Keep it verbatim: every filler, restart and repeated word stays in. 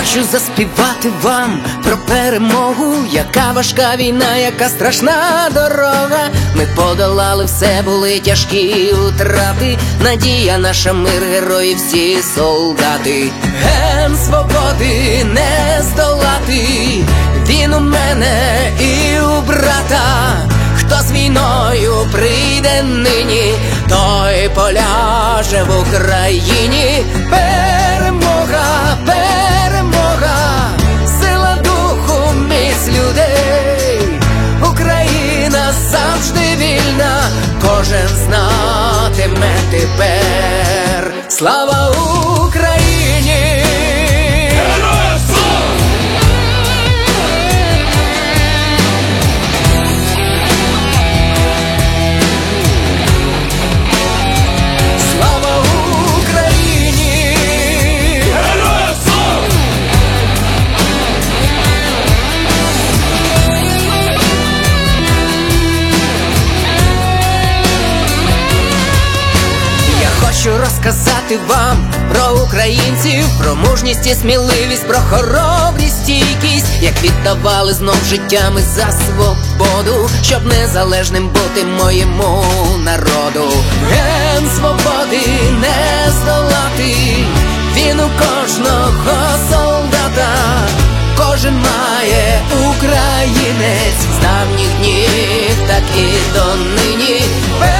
Хочу заспівати вам про перемогу, яка важка війна, яка страшна дорога. Ми подолали все, були тяжкі утрати, надія наша, мир, герої, всі солдати. Ген свободи не здолати, він у мене і у брата. Хто з війною прийде нині, той поляже в Україні. Перемога, перемога, сила духу, міць людей. Україна завжди вільна, кожен знатиме тепер. Слава Україні! Хочу розказати вам про українців, про мужність і сміливість, про хоробрість, стійкість, як віддавали знов життями за свободу, щоб незалежним бути моєму народу. Ген свободи не здолати, він у кожного солдата. Кожен має українець з давніх днів, так і донині.